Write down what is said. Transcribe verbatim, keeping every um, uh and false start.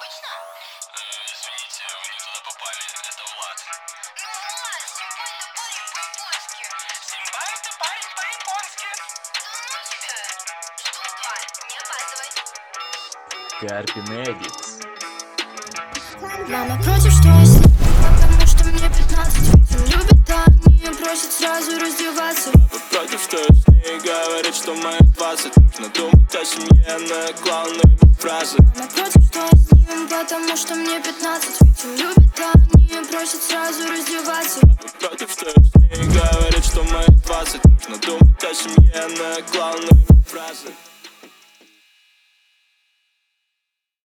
Точно? Э, извините, вы не туда попали, это Влад. Ну, Влад, симпай это парень по-японски. Симпай, это парень по-японски. Да ну тебя. Жду в два, не опаздывай. Карпин Эдикс. Мама против, что я с ней, потому что мне пятнадцать. Ведь любит, а они просят сразу раздеваться. Папа против, что я с ней, говорит, что мои двадцать. Нужно думать о семье, наклонные фразы. Мама против, что я с ним, потому что мне пятнадцать. Ведь любит, а они просят сразу раздеваться. Папа против, что я с ней, говорит, что мои двадцать. Нужно думать о семье, наклонные фразы.